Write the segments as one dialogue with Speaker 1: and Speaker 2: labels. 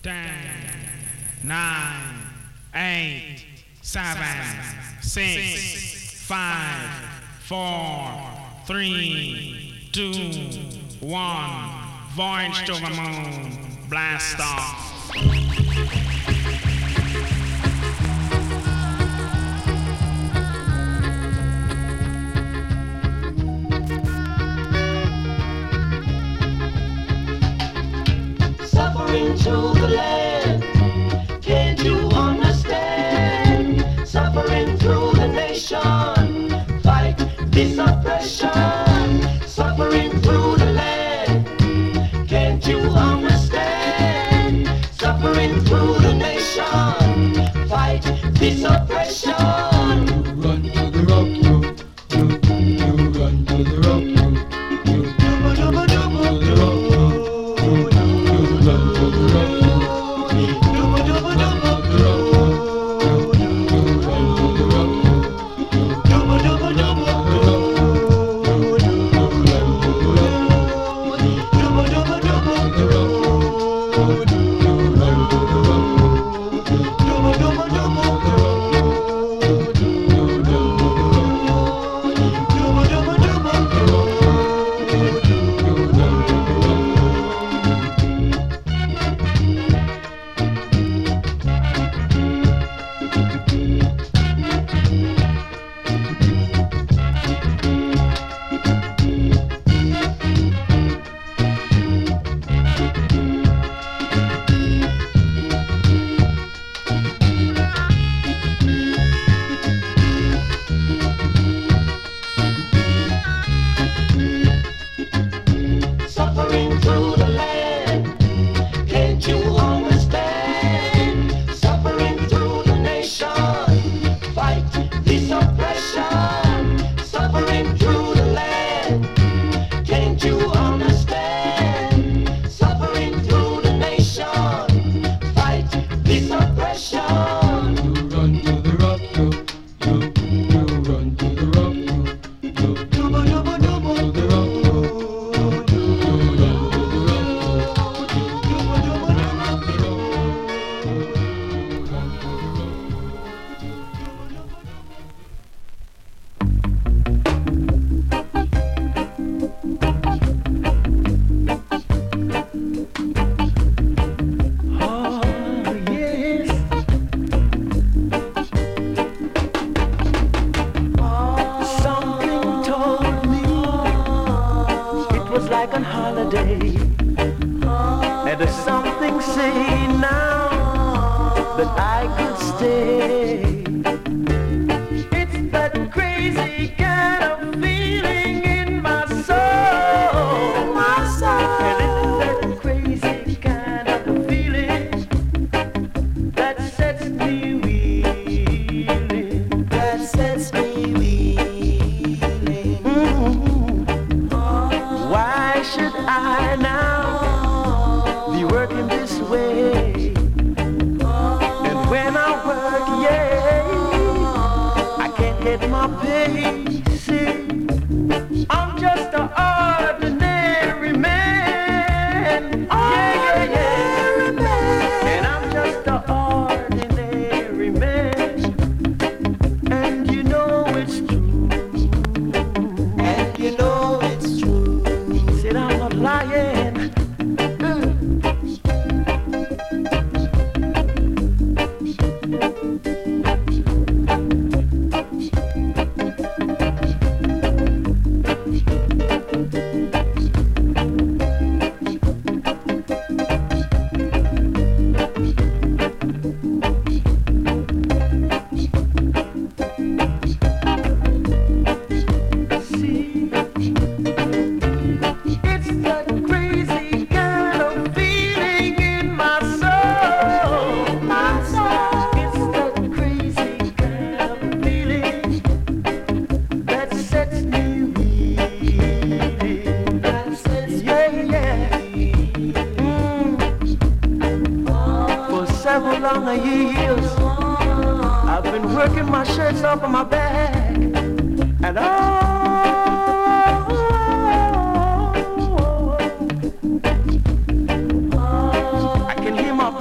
Speaker 1: 10, 9, 8, 7, 6, 5, 4, 3, 2, 1. Voyage to the moon. Blast off.
Speaker 2: Suffering through the land, can't you understand? Suffering through the nation, fight this oppression. Suffering through the land, can't you understand? Suffering through the nation, fight this oppression.
Speaker 3: Run to the rock, you run to the rock, you run to the rock.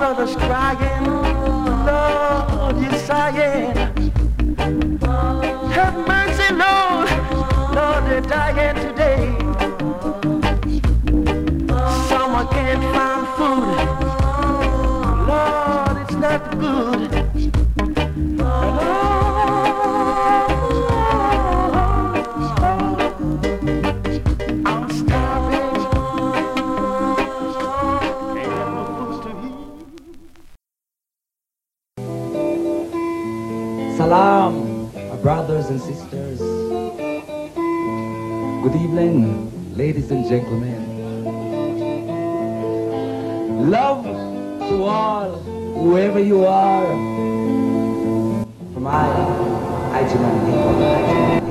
Speaker 2: brothers crying, Lord, you're sighing. Have mercy, Lord, Lord, they're dying today. Some can't find food, Lord, it's not good. I'm starving. Ain't got no food to eat.
Speaker 4: Salam, my brothers and sisters. Good evening, ladies and gentlemen. Love to all, whoever you are. From I demand people.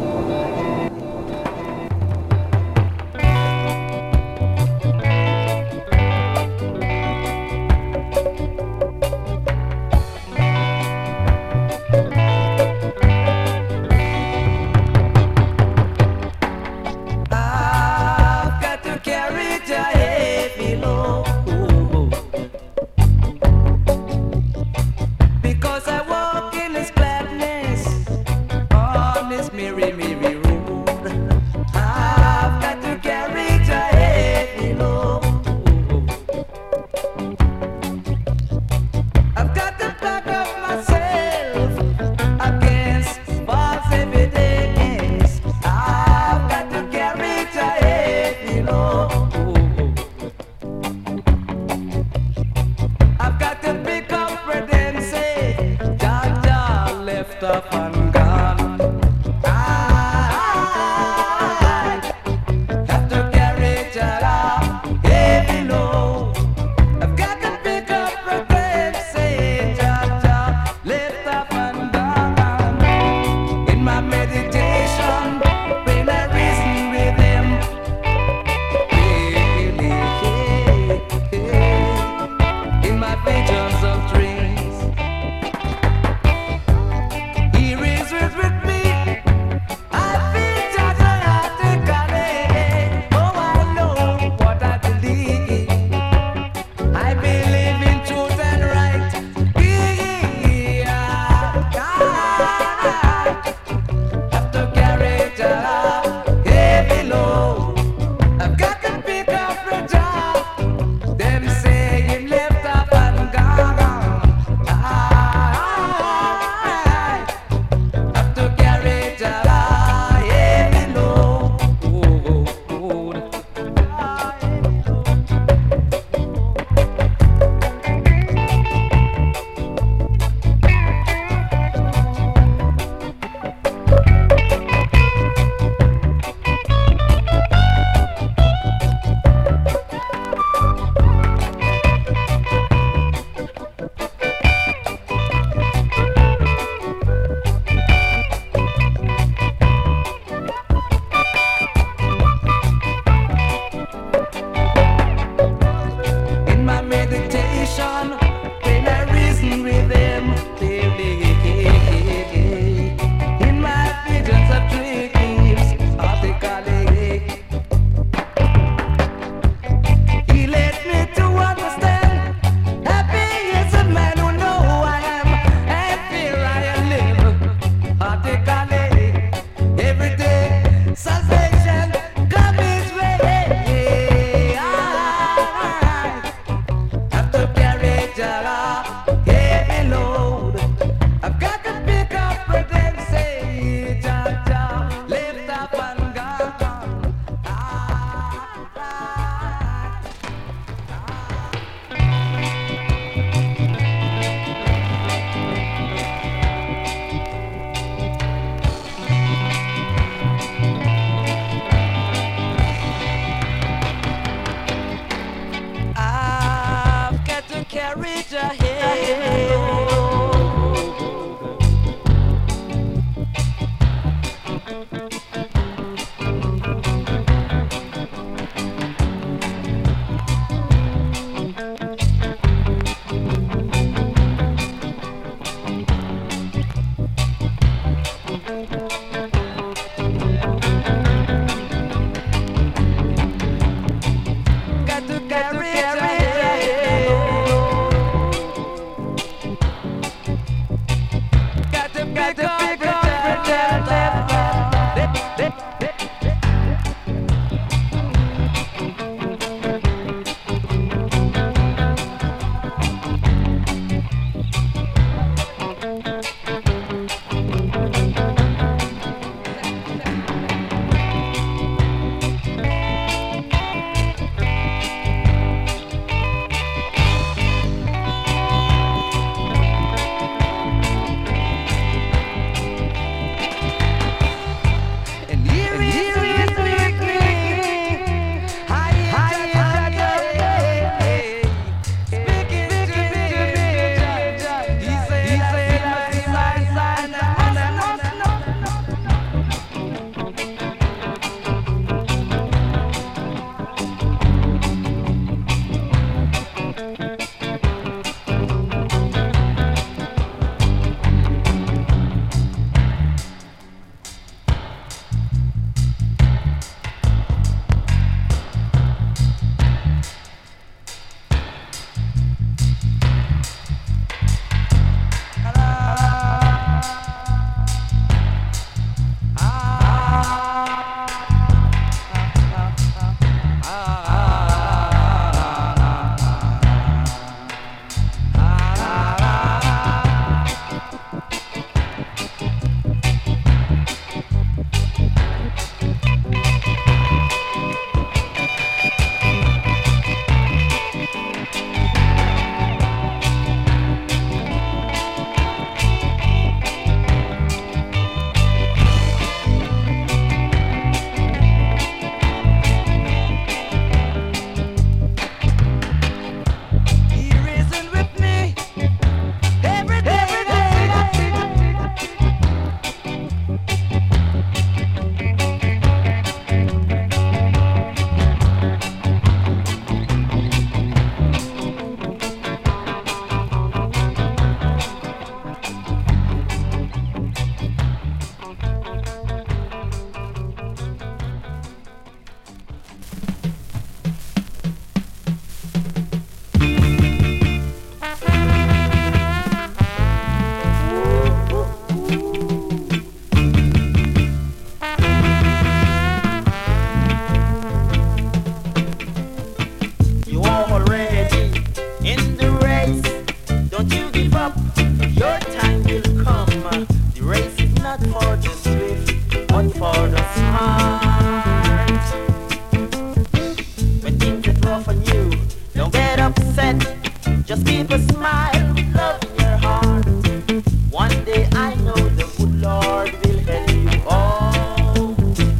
Speaker 5: keep a smile with love in your heart. One day I know the good Lord will help you all.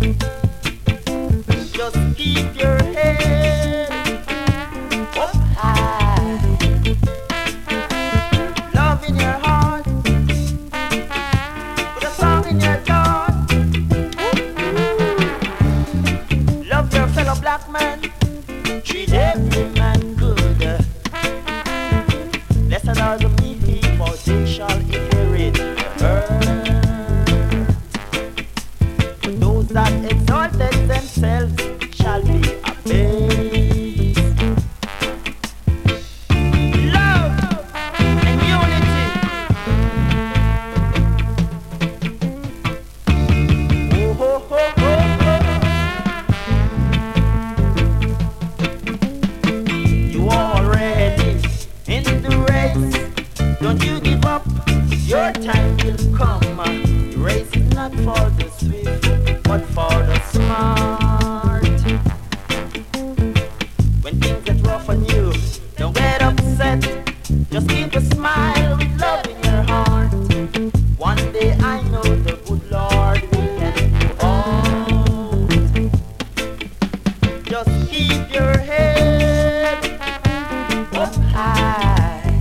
Speaker 5: Just keep your head up high. Love in your heart. Put a song in your heart. Love your fellow black man. Treat every man good. Blessed are the meek, for they shall inherit the earth. For those that exalted themselves shall be abased. Love and unity. Oh, ho, ho, ho, ho. You already in the race. Don't you give up. Your time will come. The race is not for the swift, but for the smart. When things get rough on you, don't get upset. Just keep a smile with love in your heart. One day I know the good Lord will help you out. Just keep your head up high.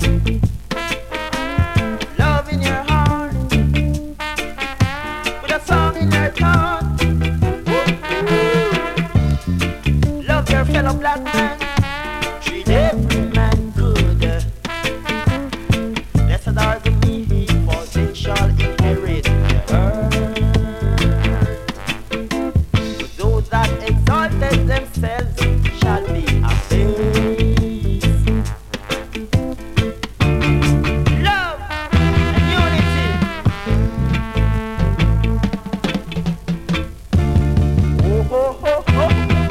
Speaker 5: Love in your heart. With a song in your heart. Love your fellow black man. Treat every man good. Blessed are the meek, for they shall inherit the earth. For those that exalted themselves shall be abased. Love and unity. Oh, ho, ho, ho.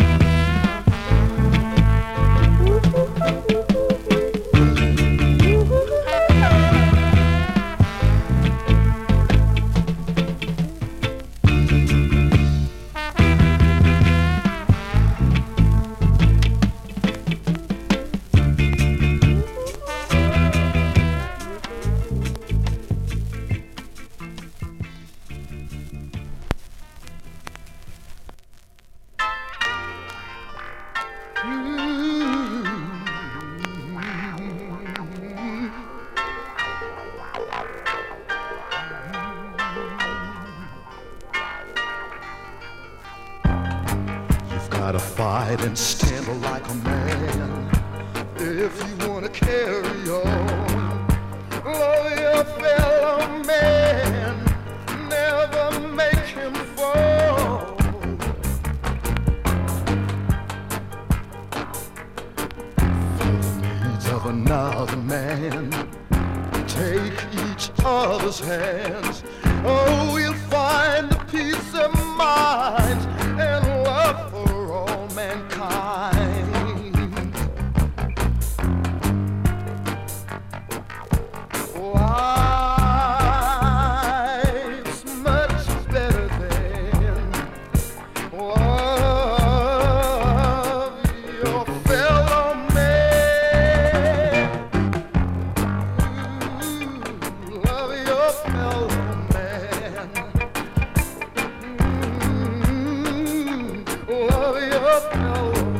Speaker 6: You've gotta fight and stand like a man if you wanna carry on. Love your fellow man, never make him fall. For the needs of another man, take each other's hands. Oh, we'll find the peace of mind and love for all mankind. Life's much better than love your fellow man. Love your fellow man. Love your fellow man.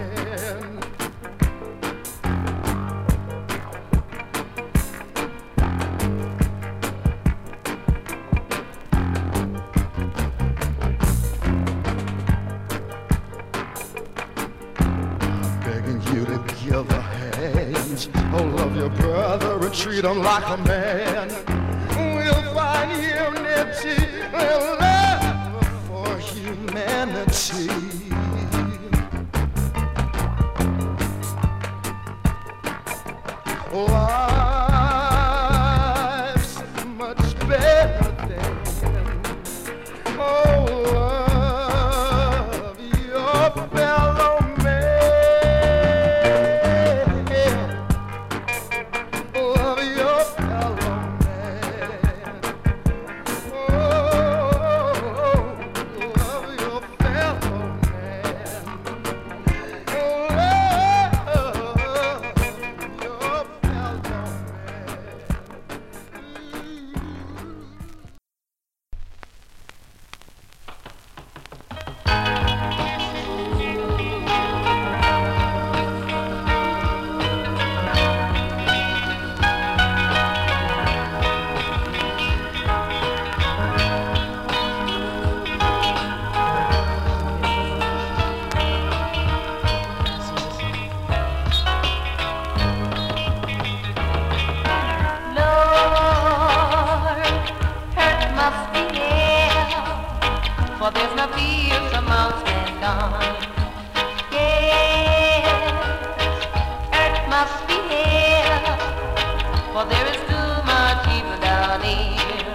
Speaker 6: I'm begging you to give a hand. Oh, love your brother and treat him like a man. We'll find unity and love for humanity. Life's much better than oh, love your fellow man. Love your fellow man. Oh, love your fellow man. Oh, love your fellow man.
Speaker 7: here, for there is too much evil down here.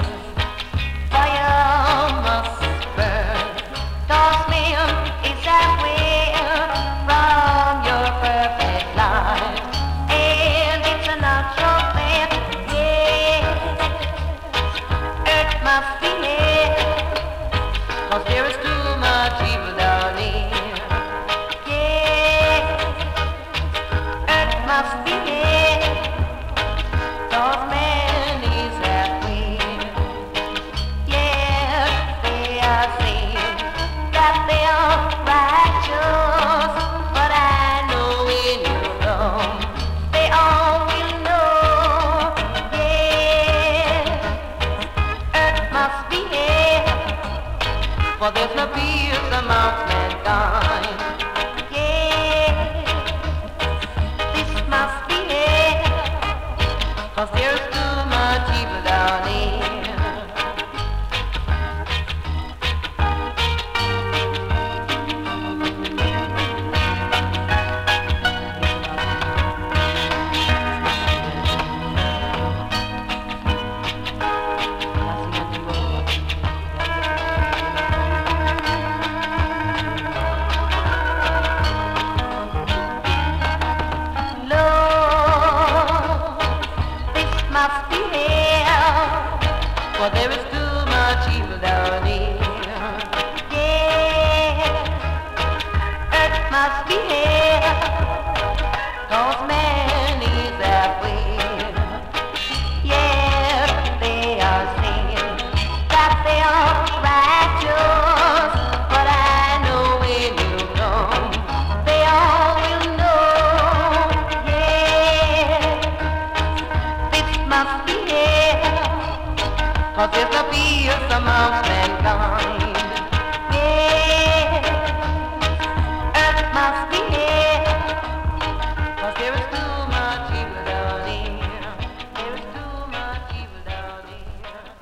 Speaker 7: Fire must burn, toss me is that way from your perfect life, and it's a natural thing. Yeah, earth must be here, 'cause there is too much evil down here. Yeah, earth must be here, 'cause man is that way. Yes, they are saying that they are righteous, but I know when you come, they all will know. Yeah, earth must be here, for there's no peace amongst mankind. Yeah, this must be here, 'cause there's too much evil down here. Lord, this must be here, for there is too much evil down here. Yeah, earth must be here, 'cause man is that way. Yes, they are saying that they are righteous, but I know when you come, they all will know. Yeah, this must be here, 'cause there's no peace amongst